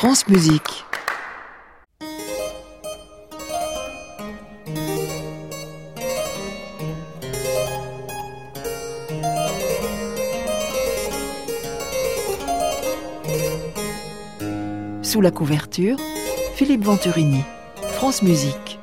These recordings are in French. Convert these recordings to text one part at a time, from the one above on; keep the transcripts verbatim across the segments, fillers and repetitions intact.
France Musique. Sous la couverture, Philippe Venturini, France Musique.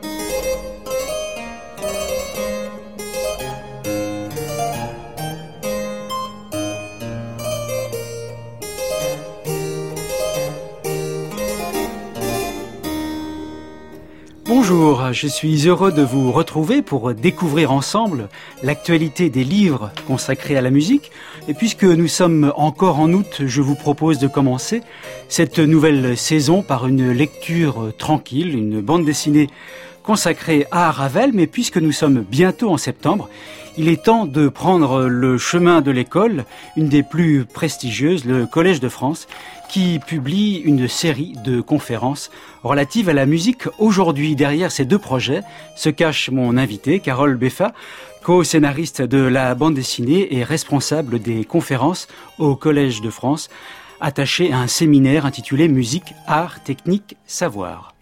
Bonjour, je suis heureux de vous retrouver pour découvrir ensemble l'actualité des livres consacrés à la musique. Et puisque nous sommes encore en août, je vous propose de commencer cette nouvelle saison par une lecture tranquille, une bande dessinée consacrée à Ravel. Mais puisque nous sommes bientôt en septembre, il est temps de prendre le chemin de l'école, une des plus prestigieuses, le Collège de France, qui publie une série de conférences relatives à la musique. Aujourd'hui, derrière ces deux projets, se cache mon invité, Carole Beffa, co-scénariste de la bande dessinée et responsable des conférences au Collège de France, attachée à un séminaire intitulé Musique, Art, Technique, Savoir.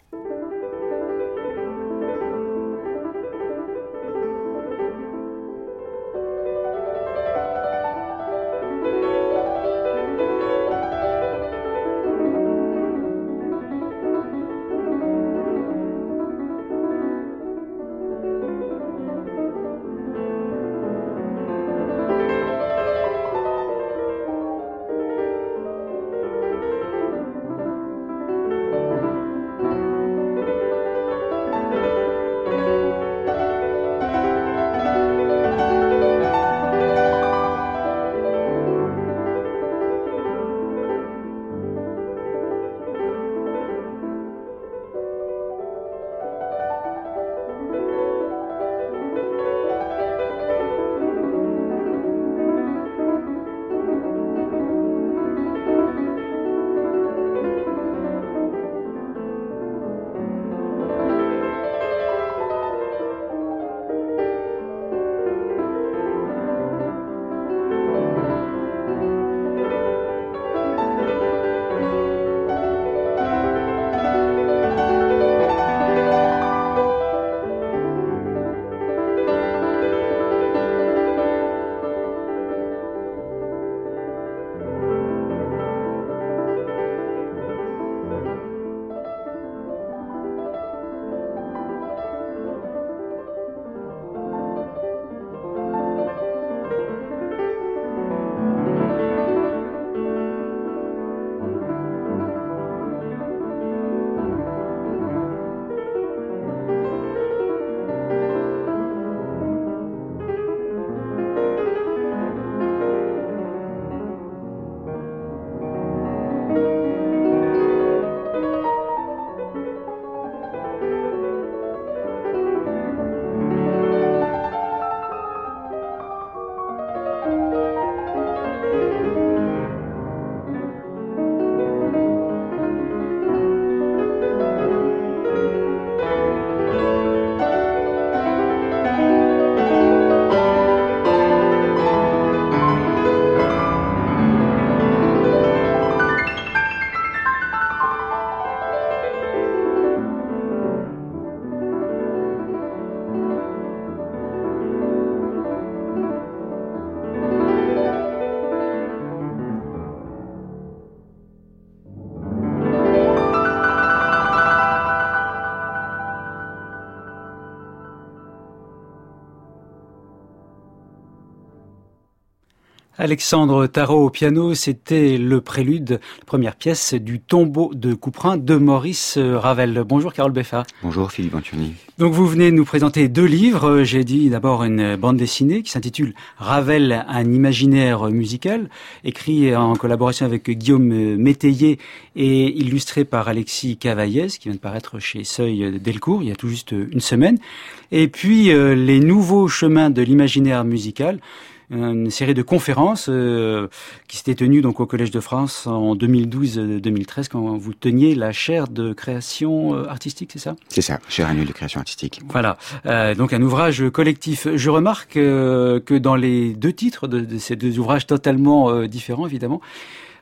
Alexandre Tarot au piano, c'était le prélude, la première pièce du Tombeau de Couperin de Maurice Ravel. Bonjour Carole Beffa. Bonjour Philippe Venturini. Donc vous venez nous présenter deux livres. J'ai dit d'abord une bande dessinée qui s'intitule Ravel, un imaginaire musical, écrit en collaboration avec Guillaume Métayer et illustré par Alexis Cavaillès, qui vient de paraître chez Seuil Delcourt il y a tout juste une semaine. Et puis euh, les nouveaux chemins de l'imaginaire musical, une série de conférences euh, qui s'était tenue donc au Collège de France en deux mille douze deux mille treize quand vous teniez la chaire de création artistique, c'est ça ? C'est ça, chaire annuelle de création artistique. Voilà, euh, donc un ouvrage collectif. Je remarque euh, que dans les deux titres de, de ces deux ouvrages totalement euh, différents évidemment,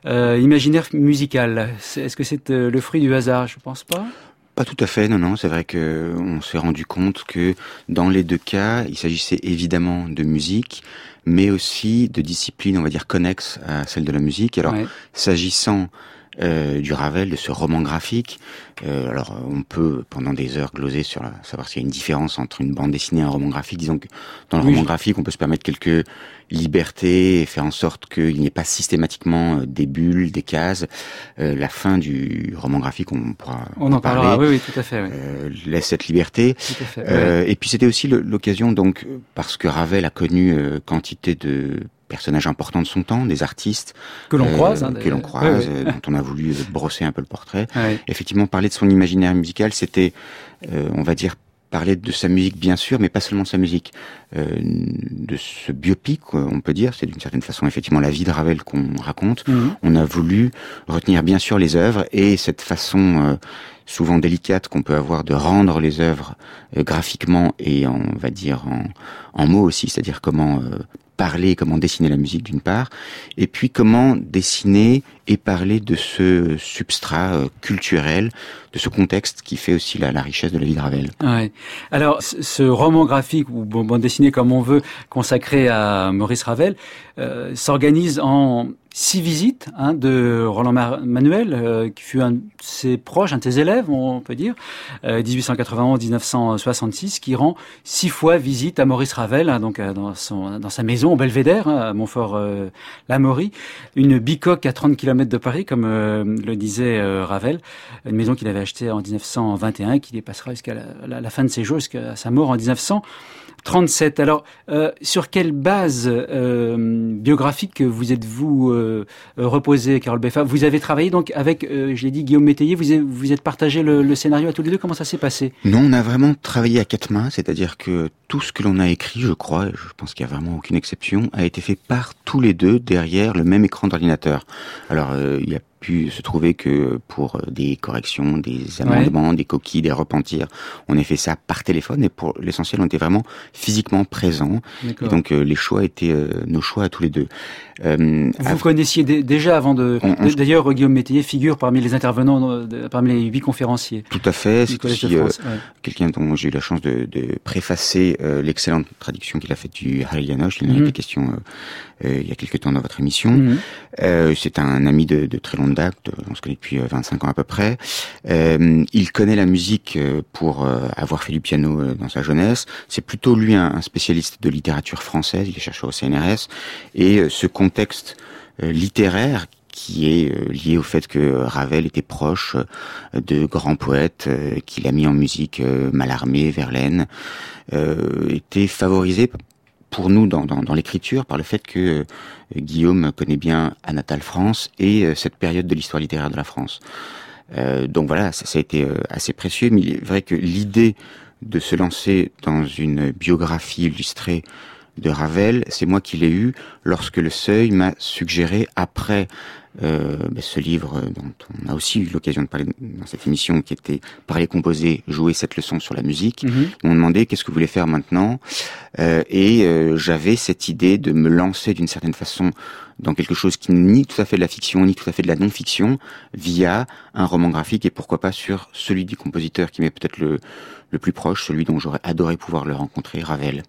euh, imaginaire musical. C'est, est-ce que c'est euh, le fruit du hasard? Je pense pas. Pas tout à fait, non, non. C'est vrai que on s'est rendu compte que dans les deux cas, il s'agissait évidemment de musique, mais aussi de disciplines, on va dire, connexes à celle de la musique. Alors, ouais. s'agissant euh, du Ravel, de ce roman graphique, euh, alors on peut pendant des heures gloser sur la, savoir s'il y a une différence entre une bande dessinée et un roman graphique. Disons que dans le oui. roman graphique, on peut se permettre quelques libertés et faire en sorte qu'il n'y ait pas systématiquement des bulles, des cases. Euh, la fin du roman graphique, on pourra on en, en parler. Parlera, oui, oui, tout à fait. Oui. Euh, laisse cette liberté. Tout à fait, euh, oui. Et puis c'était aussi l'occasion, donc, parce que Ravel a connu euh, quantité de personnages importants de son temps, des artistes que l'on euh, croise, hein, que l'on croise, oui, oui. euh, dont on a voulu brosser un peu le portrait. Oui. Effectivement, parler de son imaginaire musical, c'était, euh, on va dire, parler de sa musique, bien sûr, mais pas seulement de sa musique, euh, de ce biopic, on peut dire, c'est d'une certaine façon effectivement la vie de Ravel qu'on raconte. Mm-hmm. On a voulu retenir bien sûr les œuvres et cette façon euh, souvent délicate qu'on peut avoir de rendre les œuvres euh, graphiquement et en, on va dire en, en mots aussi, c'est-à-dire comment euh, parler, comment dessiner la musique d'une part, et puis comment dessiner et parler de ce substrat euh, culturel, de ce contexte qui fait aussi la, la richesse de la vie de Ravel. Ouais. Alors, ce roman graphique, ou bande dessinée comme on veut, consacré à Maurice Ravel, euh, s'organise en six visites hein, de Roland Manuel, euh, qui fut un de ses proches, un de ses élèves, on peut dire, euh, dix-huit cent quatre-vingt-onze à dix-neuf cent soixante-six, qui rend six fois visite à Maurice Ravel, hein, donc euh, dans, son, dans sa maison au Belvédère, hein, à Montfort-l'Amaury, euh, une bicoque à trente kilomètres de Paris, comme euh, le disait euh, Ravel, une maison qu'il avait achetée en dix-neuf cent vingt et un, qui dépassera jusqu'à la, la, la fin de ses jours, jusqu'à sa mort en dix-neuf cent trente-sept. Alors, euh, sur quelle base euh, biographique vous êtes-vous euh, reposé, Carole Beffa? Vous avez travaillé donc avec, euh, je l'ai dit, Guillaume Métayer, vous avez, vous êtes partagé le, le scénario à tous les deux. Comment ça s'est passé? Non, on a vraiment travaillé à quatre mains, c'est-à-dire que tout ce que l'on a écrit, je crois, et je pense qu'il n'y a vraiment aucune exception, a été fait par tous les deux derrière le même écran d'ordinateur. Alors, euh, il y a pu se trouver que pour des corrections, des amendements, ouais. des coquilles, des repentirs, on a fait ça par téléphone et pour l'essentiel, on était vraiment physiquement présents. Et donc euh, les choix étaient euh, nos choix à tous les deux. Euh, Vous av- connaissiez d- déjà avant de... On, on... D'ailleurs, Guillaume Métayer figure parmi les intervenants, de, parmi les huit conférenciers. Tout à fait. C'est aussi euh, ouais. quelqu'un dont j'ai eu la chance de, de préfacer euh, l'excellente traduction qu'il a faite du Harry Janosch. Il en a été question euh, euh, il y a quelque temps dans votre émission. Mm-hmm. Euh, c'est un ami de, de très longue date. On se connaît depuis vingt-cinq ans à peu près. Euh, il connaît la musique pour euh, avoir fait du piano euh, dans sa jeunesse. C'est plutôt lui un, un spécialiste de littérature française. Il est chercheur au C N R S. Et euh, ce contexte euh, littéraire qui est euh, lié au fait que Ravel était proche euh, de grands poètes euh, qu'il a mis en musique, euh, Mallarmé, Verlaine, euh, était favorisé pour nous dans, dans, dans l'écriture par le fait que euh, Guillaume connaît bien Anatole France et euh, cette période de l'histoire littéraire de la France. Euh, donc voilà, ça, ça a été euh, assez précieux, mais il est vrai que l'idée de se lancer dans une biographie illustrée de Ravel, c'est moi qui l'ai eu lorsque le Seuil m'a suggéré, après euh, ben ce livre dont on a aussi eu l'occasion de parler dans cette émission, qui était Parler, composer, jouer, cette leçon sur la musique. Mm-hmm. Ils m'ont demandé qu'est-ce que vous voulez faire maintenant, euh, et euh, j'avais cette idée de me lancer d'une certaine façon dans quelque chose qui n'est ni tout à fait de la fiction, ni tout à fait de la non-fiction, via un roman graphique, et pourquoi pas sur celui du compositeur qui m'est peut-être le, le plus proche, celui dont j'aurais adoré pouvoir le rencontrer, Ravel.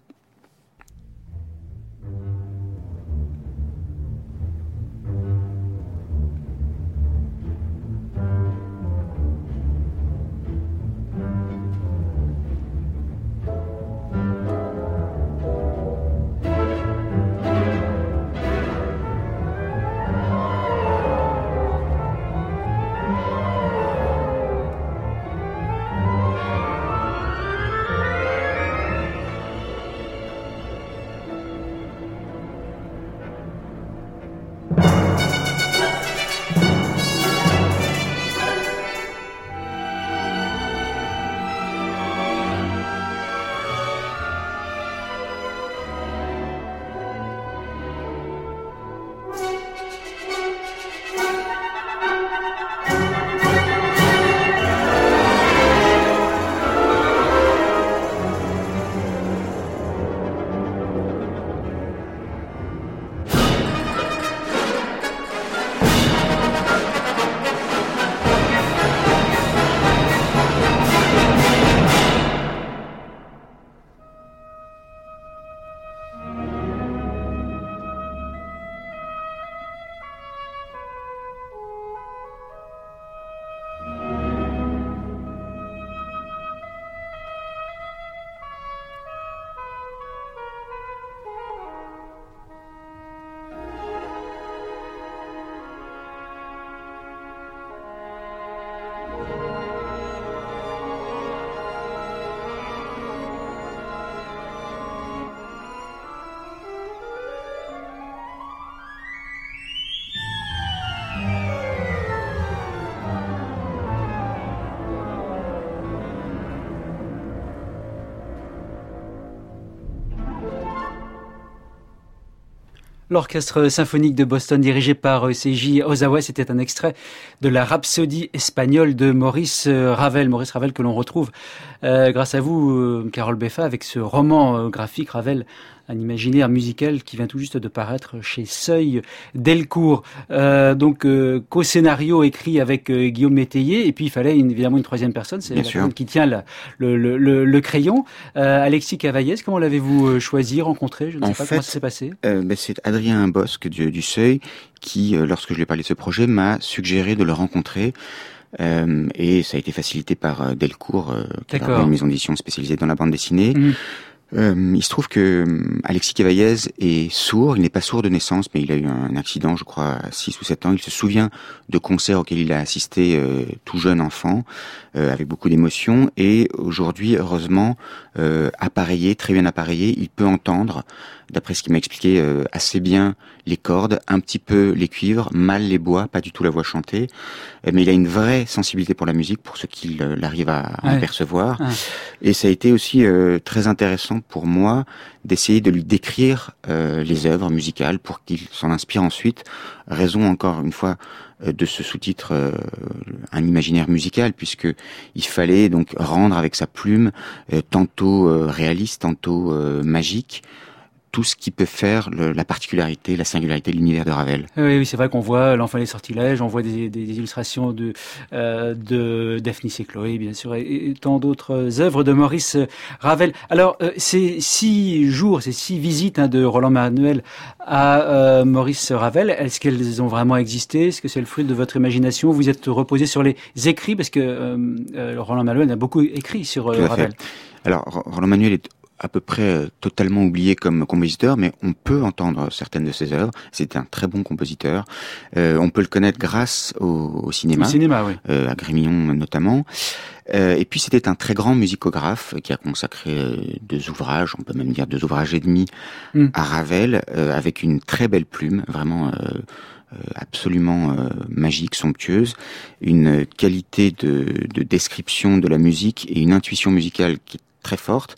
L'orchestre symphonique de Boston dirigé par Seiji Ozawa, c'était un extrait de la Rhapsodie espagnole de Maurice Ravel. Maurice Ravel que l'on retrouve euh, grâce à vous, euh, Carole Beffa, avec ce roman euh, graphique Ravel, un imaginaire musical qui vient tout juste de paraître chez Seuil Delcourt. Euh, donc, euh, co-scénario écrit avec euh, Guillaume Métayer, et puis il fallait une, évidemment une troisième personne, c'est la personne qui tient la, le, le, le, le crayon. Euh, Alexis Cavaillès, comment l'avez-vous choisi, rencontré? Je ne sais en pas fait, comment ça s'est passé. Euh, ben c'est Adrien Bosque du, du Seuil qui, euh, lorsque je lui ai parlé de ce projet, m'a suggéré de le rencontrer. Euh, et ça a été facilité par euh, Delcourt, euh, qui est une maison d'édition spécialisée dans la bande dessinée. Mmh. Euh, il se trouve que Alexis Cavaillez est sourd, il n'est pas sourd de naissance, mais il a eu un accident, je crois, à six ou sept ans. Il se souvient de concerts auxquels il a assisté euh, tout jeune enfant, euh, avec beaucoup d'émotion, et aujourd'hui, heureusement, euh, appareillé, très bien appareillé, il peut entendre, d'après ce qu'il m'a expliqué, euh, assez bien les cordes, un petit peu les cuivres, mal les bois, pas du tout la voix chantée, euh, mais il a une vraie sensibilité pour la musique, pour ce qu'il euh, arrive à, à ouais. en percevoir. Ouais. Et ça a été aussi euh, très intéressant pour moi d'essayer de lui décrire euh, les œuvres musicales pour qu'il s'en inspire ensuite. Raison encore une fois euh, de ce sous-titre euh, un imaginaire musical, puisque il fallait donc rendre avec sa plume euh, tantôt euh, réaliste, tantôt euh, magique, tout ce qui peut faire le, la particularité, la singularité de l'univers de Ravel. Oui, oui, c'est vrai qu'on voit L'Enfant et les sortilèges, on voit des, des illustrations de, euh, de Daphnis et Chloé, bien sûr, et, et tant d'autres œuvres de Maurice Ravel. Alors, euh, ces six jours, ces six visites hein, de Roland Manuel à euh, Maurice Ravel, est-ce qu'elles ont vraiment existé? Est-ce que c'est le fruit de votre imagination? Vous êtes reposé sur les écrits, parce que euh, euh, Roland Manuel a beaucoup écrit sur euh, Ravel. Alors, Roland Manuel est à peu près totalement oublié comme compositeur, mais on peut entendre certaines de ses œuvres. C'est un très bon compositeur. Euh, on peut le connaître grâce au, au cinéma, au cinéma oui. euh, à Grémillon notamment. Euh, et puis c'était un très grand musicographe qui a consacré euh, deux ouvrages, on peut même dire deux ouvrages et demi, mm. à Ravel, euh, avec une très belle plume, vraiment euh, euh, absolument euh, magique, somptueuse, une qualité de, de description de la musique et une intuition musicale qui est très forte.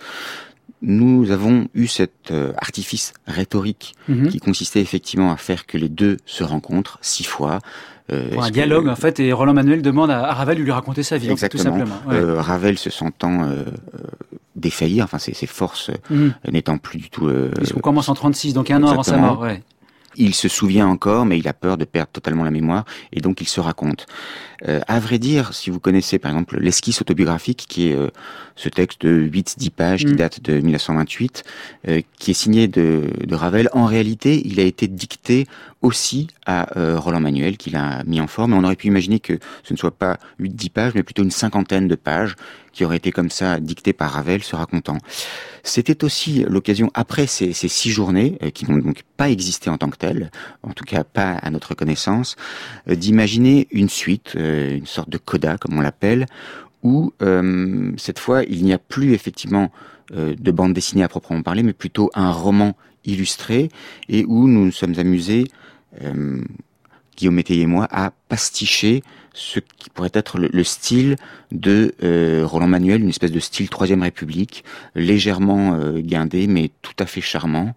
Nous avons eu cet euh, artifice rhétorique mmh. qui consistait effectivement à faire que les deux se rencontrent six fois. Euh, Pour un dialogue, que, en fait, et Roland Manuel demande à, à Ravel de lui raconter sa vie, exactement. tout simplement. Ouais. Euh, Ravel se sentant euh, défaillir, enfin ses, ses forces mmh. n'étant plus du tout... Euh, Puisqu'on commence en trente-six, donc un an avant sa mort. Ouais. Il se souvient encore, mais il a peur de perdre totalement la mémoire, et donc il se raconte. Euh, à vrai dire, si vous connaissez par exemple l'esquisse autobiographique, qui est euh, ce texte de huit dix pages, mmh. qui date de mille neuf cent vingt-huit, euh, qui est signé de, de Ravel, en réalité, il a été dicté aussi à euh, Roland Manuel, qu'il a mis en forme. Et on aurait pu imaginer que ce ne soit pas huit dix pages, mais plutôt une cinquantaine de pages, qui auraient été comme ça dictées par Ravel, se racontant. C'était aussi l'occasion, après ces, ces six journées, euh, qui n'ont donc pas existé en tant que telles, en tout cas pas à notre connaissance, euh, d'imaginer une suite, euh, une sorte de coda, comme on l'appelle, où euh, cette fois, il n'y a plus effectivement euh, de bande dessinée à proprement parler, mais plutôt un roman illustré, et où nous nous sommes amusés, euh, Guillaume Métayer et moi, à pasticher ce qui pourrait être le, le style de euh, Roland Manuel, une espèce de style Troisième République, légèrement euh, guindé, mais tout à fait charmant.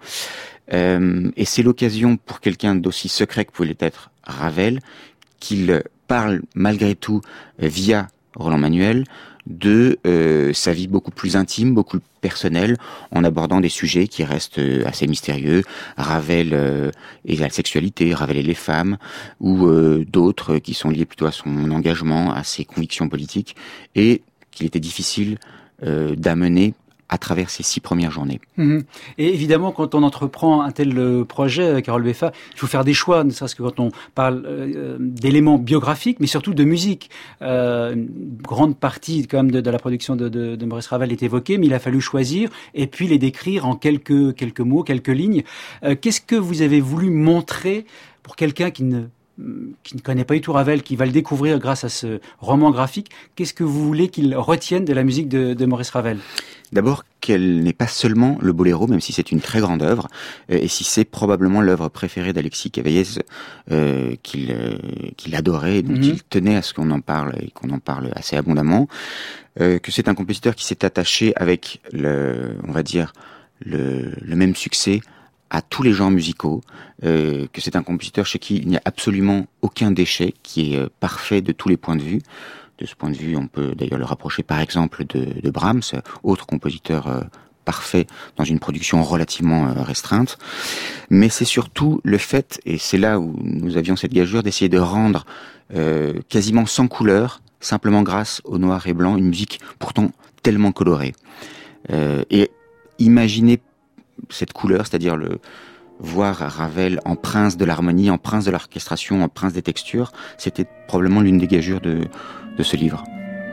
Euh, et c'est l'occasion pour quelqu'un d'aussi secret que pouvait l'être Ravel, qu'il parle malgré tout euh, via Roland Manuel de euh, sa vie beaucoup plus intime, beaucoup plus personnelle, en abordant des sujets qui restent euh, assez mystérieux. Ravel euh, et la sexualité, Ravel et les femmes, ou euh, d'autres qui sont liés plutôt à son engagement, à ses convictions politiques, et qu'il était difficile euh, d'amener à travers ces six premières journées. Mmh. Et évidemment, quand on entreprend un tel projet, Carole Beffa, il faut faire des choix, ne serait-ce que quand on parle euh, d'éléments biographiques, mais surtout de musique. Euh, une grande partie quand même de, de la production de, de, de Maurice Ravel est évoquée, mais il a fallu choisir et puis les décrire en quelques, quelques mots, quelques lignes. Euh, qu'est-ce que vous avez voulu montrer pour quelqu'un qui ne qui ne connaît pas du tout Ravel, qui va le découvrir grâce à ce roman graphique? Qu'est-ce que vous voulez qu'il retienne de la musique de, de Maurice Ravel? D'abord, qu'elle n'est pas seulement le boléro, même si c'est une très grande œuvre, euh, et si c'est probablement l'œuvre préférée d'Alexis Cavaillès, euh, qu'il euh, qu'il adorait, et dont mm-hmm. il tenait à ce qu'on en parle, et qu'on en parle assez abondamment, euh, que c'est un compositeur qui s'est attaché avec, le, on va dire, le, le même succès à tous les genres musicaux, euh, que c'est un compositeur chez qui il n'y a absolument aucun déchet, qui est euh, parfait de tous les points de vue. De ce point de vue, on peut d'ailleurs le rapprocher par exemple de, de Brahms, autre compositeur euh, parfait dans une production relativement euh, restreinte. Mais c'est surtout le fait, et c'est là où nous avions cette gageure, d'essayer de rendre euh, quasiment sans couleur, simplement grâce au noir et blanc, une musique pourtant tellement colorée. Euh, et imaginer cette couleur, c'est-à-dire le voir Ravel en prince de l'harmonie, en prince de l'orchestration, en prince des textures, c'était probablement l'une des gageures de, de ce livre.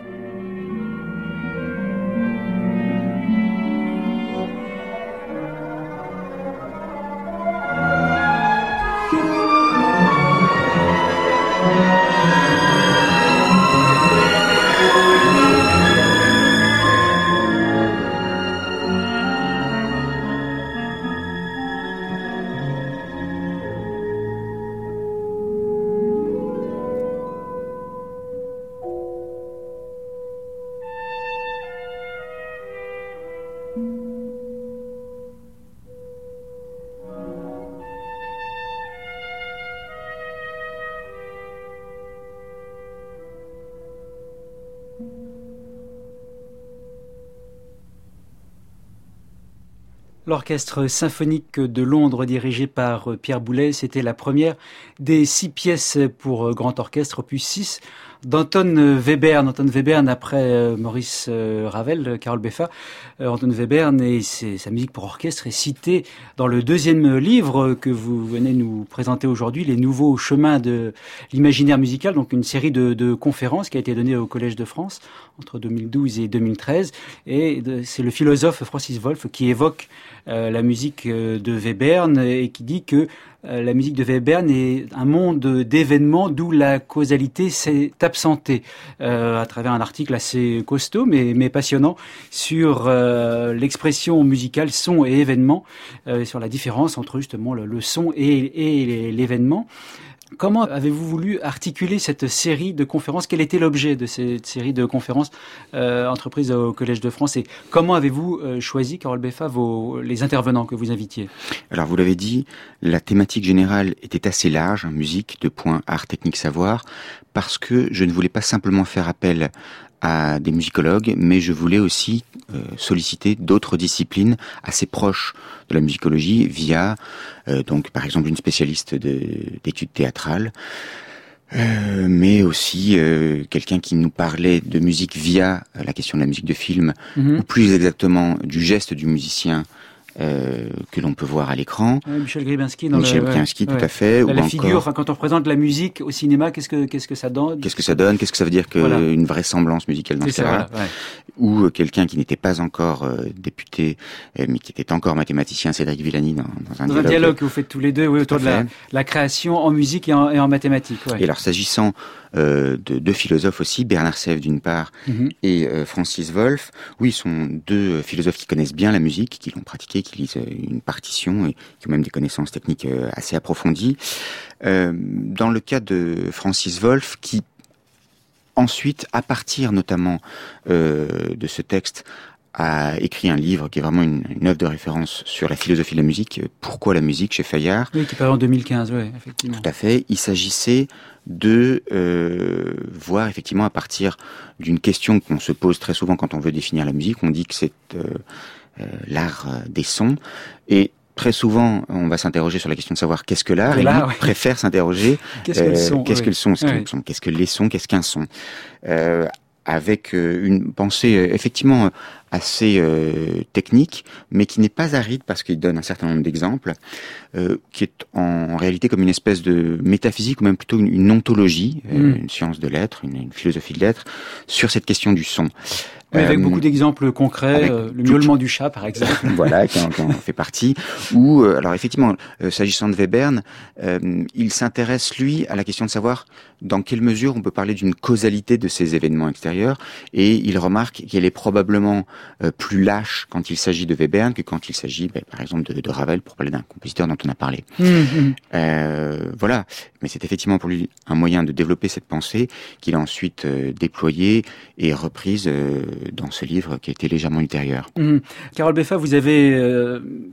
L'orchestre symphonique de Londres dirigé par Pierre Boulez, c'était la première des six pièces pour grand orchestre, opus six, d'Anton Webern. Anton Webern, après Maurice Ravel, Karol Beffa, Anton Webern et ses, sa musique pour orchestre est citée dans le deuxième livre que vous venez nous présenter aujourd'hui, Les nouveaux chemins de l'imaginaire musical, donc une série de, de conférences qui a été donnée au Collège de France entre deux mille douze et deux mille treize. Et c'est le philosophe Francis Wolff qui évoque euh, la musique de Webern et qui dit que euh, la musique de Webern est un monde d'événements d'où la causalité s'est absentée, euh, à travers un article assez costaud mais, mais passionnant sur euh, l'expression musicale son et événement, euh, sur la différence entre justement le, le son et, et l'événement. Comment avez-vous voulu articuler cette série de conférences? Quel était l'objet de cette série de conférences euh, entreprises au Collège de France? Et comment avez-vous euh, choisi, Karol Beffa, vos, les intervenants que vous invitiez? Alors, vous l'avez dit, la thématique générale était assez large, hein, musique, deux points, art, technique, savoir, parce que je ne voulais pas simplement faire appel à des musicologues, mais je voulais aussi euh, solliciter d'autres disciplines assez proches de la musicologie via, euh, donc par exemple une spécialiste de, d'études théâtrales, euh, mais aussi euh, quelqu'un qui nous parlait de musique via la question de la musique de film, mmh. ou plus exactement du geste du musicien. Euh, que l'on peut voir à l'écran. Ouais, Michel Grybinski, dans Michel le, Grybinski, ouais, tout à fait. La, ou la encore, figure, enfin, quand on représente la musique au cinéma, qu'est-ce que qu'est-ce que ça donne? Qu'est-ce que ça donne? Qu'est-ce que ça veut dire que voilà. une vraisemblance musicale dans ce cas-là? Voilà, ouais. Ou euh, quelqu'un qui n'était pas encore euh, député, euh, mais qui était encore mathématicien, Cédric Villani, dans, dans un dans dialogue. un dialogue que vous faites tous les deux, oui, autour de la, la création en musique et en, et en mathématiques. Ouais. Et alors, s'agissant euh, de deux philosophes aussi, Bernard Sèvres d'une part, mm-hmm. et euh, Francis Wolff, oui, ils sont deux philosophes qui connaissent bien la musique, qui l'ont pratiquée, qui lisent une partition et qui ont même des connaissances techniques euh, assez approfondies. Euh, dans le cas de Francis Wolff, qui ensuite, à partir notamment euh, de ce texte, a écrit un livre qui est vraiment une, une œuvre de référence sur la philosophie de la musique, Pourquoi la musique, chez Fayard. Oui, qui paraît en deux mille quinze, oui, effectivement. Tout à fait. Il s'agissait de euh, voir effectivement à partir d'une question qu'on se pose très souvent quand on veut définir la musique, on dit que c'est euh, euh, l'art des sons, et très souvent, on va s'interroger sur la question de savoir qu'est-ce que l'art, et, et lui ouais. préfère s'interroger qu'est-ce que le son, euh, qu'est-ce oui. que le son, qu'est-ce, oui. qu'est-ce que les sons, qu'est-ce qu'un son, euh, avec euh, une pensée euh, effectivement assez euh, technique, mais qui n'est pas aride parce qu'il donne un certain nombre d'exemples, euh, qui est en, en réalité comme une espèce de métaphysique, ou même plutôt une, une ontologie, euh, mm. une science de l'être, une, une philosophie de l'être, sur cette question du son. Oui, avec euh, beaucoup d'exemples concrets, euh, le miaulement du chat, par exemple. Voilà, qui en, qui en fait partie. Ou, euh, alors effectivement, euh, s'agissant de Webern, euh, il s'intéresse, lui, à la question de savoir dans quelle mesure on peut parler d'une causalité de ces événements extérieurs, et il remarque qu'elle est probablement euh, plus lâche quand il s'agit de Webern que quand il s'agit, ben, par exemple, de, de Ravel, pour parler d'un compositeur dont on a parlé. Mmh. Euh, voilà, mais c'est effectivement pour lui un moyen de développer cette pensée qu'il a ensuite euh, déployée et reprise euh, dans ce livre qui a été légèrement ultérieur. Mmh. Karol Beffa, vous avez euh,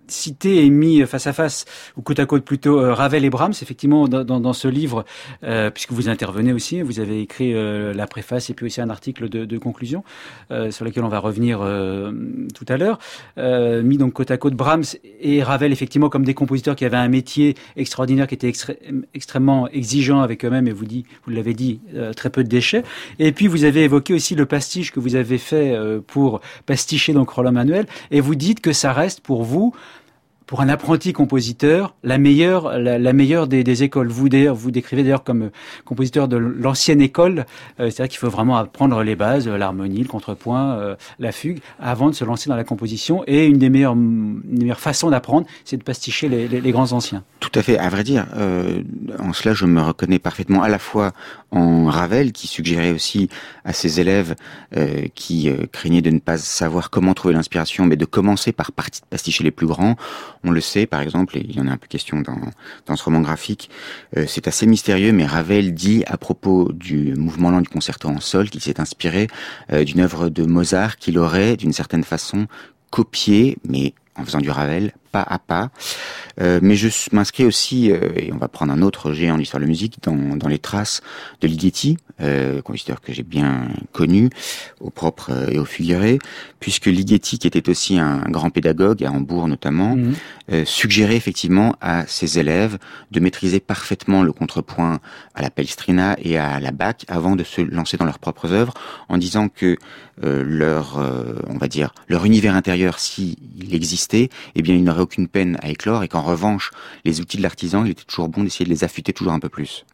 cité et mis face à face, ou côte à côte plutôt, euh, Ravel et Brahms, effectivement, dans, dans, dans ce livre, euh, puisque vous intervenez aussi, vous avez écrit euh, la préface et puis aussi un article de, de conclusion, euh, sur lequel on va revenir euh, tout à l'heure, euh, mis donc côte à côte Brahms et Ravel, effectivement, comme des compositeurs qui avaient un métier extraordinaire, qui était extré- extrêmement exigeant avec eux-mêmes, et vous, dit, vous l'avez dit, euh, très peu de déchets. Et puis, vous avez évoqué aussi le pastiche que vous avez fait euh, pour pasticher donc Roland Manuel, et vous dites que ça reste pour vous, pour un apprenti compositeur, la meilleure, la, la meilleure des, des écoles. Vous d'ailleurs, vous décrivez d'ailleurs comme compositeur de l'ancienne école, euh, c'est-à-dire qu'il faut vraiment apprendre les bases, l'harmonie, le contrepoint, euh, la fugue, avant de se lancer dans la composition. Et une des meilleures, une des meilleures façons d'apprendre, c'est de pasticher les, les, les grands anciens. Tout à fait. À vrai dire, euh, en cela, je me reconnais parfaitement à la fois en Ravel, qui suggérait aussi à ses élèves euh, qui euh, craignaient de ne pas savoir comment trouver l'inspiration, mais de commencer par pasticher les plus grands. On le sait, par exemple, et il y en a un peu question dans, dans ce roman graphique, euh, c'est assez mystérieux, mais Ravel dit à propos du mouvement lent du concerto en sol qu'il s'est inspiré euh, d'une œuvre de Mozart qu'il aurait, d'une certaine façon, copié, mais en faisant du Ravel, pas à pas. Euh, mais je m'inscris aussi, euh, et on va prendre un autre géant de l'histoire de la musique, dans, dans les traces de Ligeti, euh, compositeur que j'ai bien connu, au propre et au figuré, puisque Ligeti, qui était aussi un grand pédagogue, à Hambourg notamment, mmh. euh, suggérait effectivement à ses élèves de maîtriser parfaitement le contrepoint à la Palestrina et à la Bach avant de se lancer dans leurs propres œuvres, en disant que euh, leur, euh, on va dire, leur univers intérieur, s'il existait, eh bien, il n'aurait aucune peine à éclore, et qu'en revanche, les outils de l'artisan, il était toujours bon d'essayer de les affûter toujours un peu plus.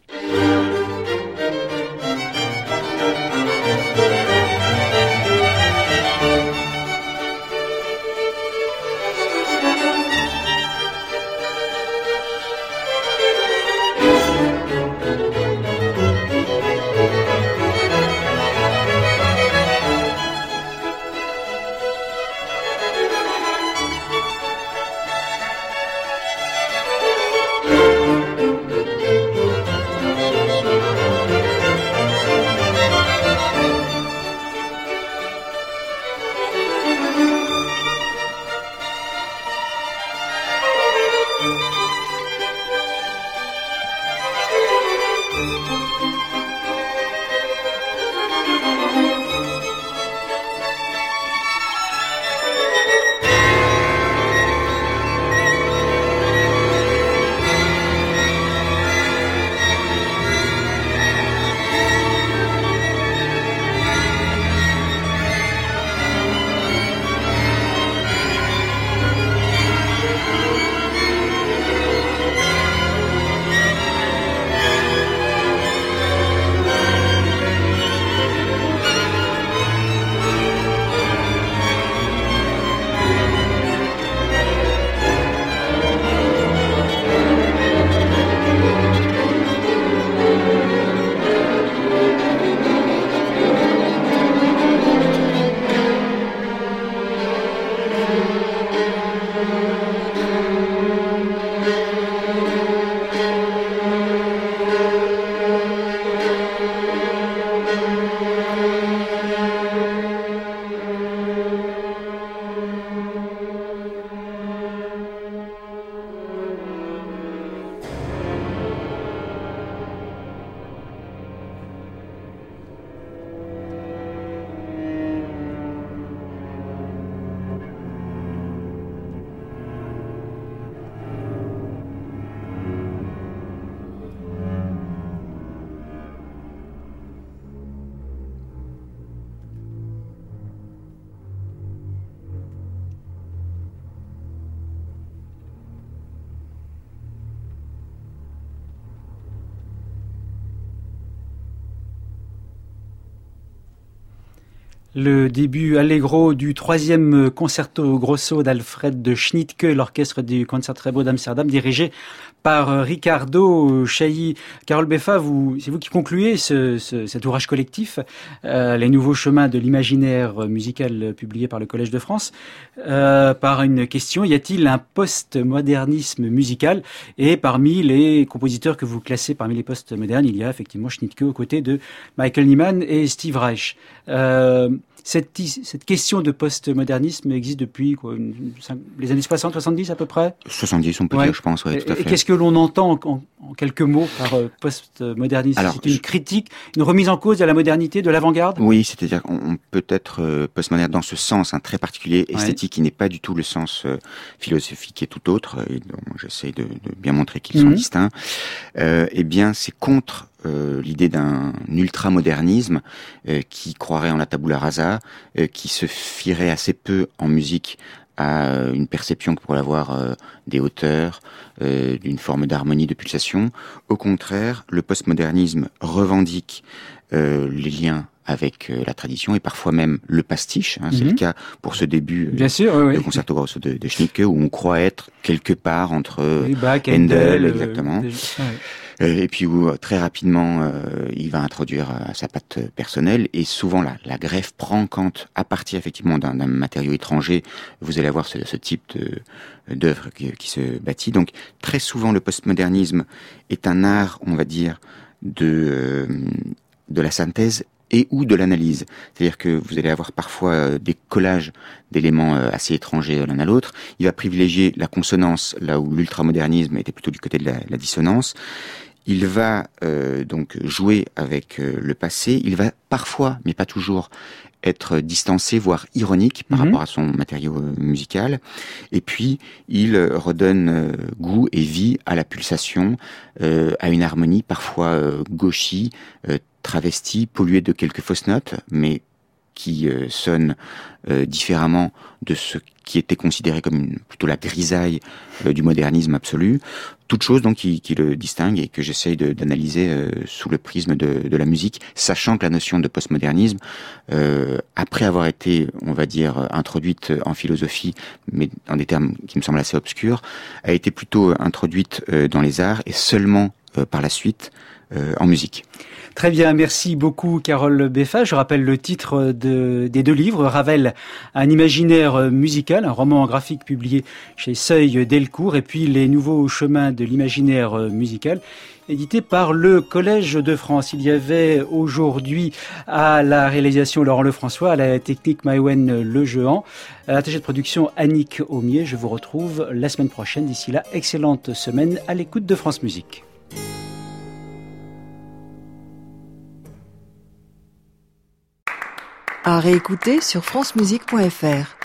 Le début allegro du troisième concerto grosso d'Alfred de Schnittke, l'orchestre du Concertgebouw d'Amsterdam, dirigé par Riccardo Chailly. Carole Beffa, vous, c'est vous qui concluez ce, ce, cet ouvrage collectif, euh, Les nouveaux chemins de l'imaginaire musical, publié par le Collège de France, euh, par une question: y a-t-il un post-modernisme musical? Et parmi les compositeurs que vous classez parmi les post-modernes, il y a effectivement Schnittke aux côtés de Michael Nyman et Steve Reich. Euh, cette, cette question de postmodernisme existe depuis quoi, une, une, les années soixante, soixante-dix à peu près. soixante-dix, on peut ouais. dire, je pense, ouais, tout à et, fait. Et qu'est-ce que l'on entend en, en, en quelques mots par euh, postmodernisme? Alors, c'est une je... critique, une remise en cause de la modernité, de l'avant-garde? Oui, c'est-à-dire qu'on peut être euh, postmoderne dans ce sens hein, très particulier, esthétique, ouais. qui n'est pas du tout le sens euh, philosophique et tout autre, et dont j'essaie de, de bien montrer qu'ils mmh. sont distincts. Euh, eh bien, c'est contre euh, l'idée d'un ultramodernisme euh, qui croirait en la tabula rasa, euh, qui se fierait assez peu en musique à une perception que pourrait avoir euh, des hauteurs, euh, d'une forme d'harmonie, de pulsation. Au contraire, le postmodernisme revendique euh, les liens avec euh, la tradition et parfois même le pastiche. Hein, mm-hmm. C'est le cas pour ce début euh, Bien sûr, oui, de oui. Concerto Grosso de, de Schnicke, où on croit être quelque part entre oui, Bach, Handel, Handel, exactement. Euh, ouais. Et puis où très rapidement euh, il va introduire euh, sa patte personnelle et souvent la, la greffe prend quand à partir effectivement d'un, d'un matériau étranger vous allez avoir ce, ce type de, d'œuvre qui, qui se bâtit. Donc très souvent le postmodernisme est un art, on va dire, de euh, de la synthèse et ou de l'analyse. C'est-à-dire que vous allez avoir parfois euh, des collages d'éléments euh, assez étrangers l'un à l'autre. Il va privilégier la consonance là où l'ultramodernisme était plutôt du côté de la, la dissonance. Il va euh, donc jouer avec euh, le passé. Il va parfois, mais pas toujours, être distancé, voire ironique par mm-hmm. rapport à son matériau euh, musical. Et puis, il euh, redonne euh, goût et vie à la pulsation, euh, à une harmonie parfois euh, gauchie, euh, travestie, polluée de quelques fausses notes, mais qui euh, sonne euh, différemment de ce qui était considéré comme une, plutôt la grisaille euh, du modernisme absolu. Toute chose donc qui, qui le distingue et que j'essaye de, d'analyser euh, sous le prisme de, de la musique, sachant que la notion de postmodernisme, euh, après avoir été, on va dire, introduite en philosophie, mais dans des termes qui me semblent assez obscurs, a été plutôt introduite euh, dans les arts et seulement euh, par la suite euh, en musique. Très bien, merci beaucoup Carole Beffa. Je rappelle le titre de, des deux livres, Ravel, un imaginaire musical, un roman graphique publié chez Seuil Delcourt, et puis Les nouveaux chemins de l'imaginaire musical, édité par le Collège de France. Il y avait aujourd'hui à la réalisation Laurent Lefrançois, à la technique Maïwen Lejehan, à l'attaché de production Annick Aumier. Je vous retrouve la semaine prochaine. D'ici là, excellente semaine à l'écoute de France Musique. À réécouter sur francemusique point f r.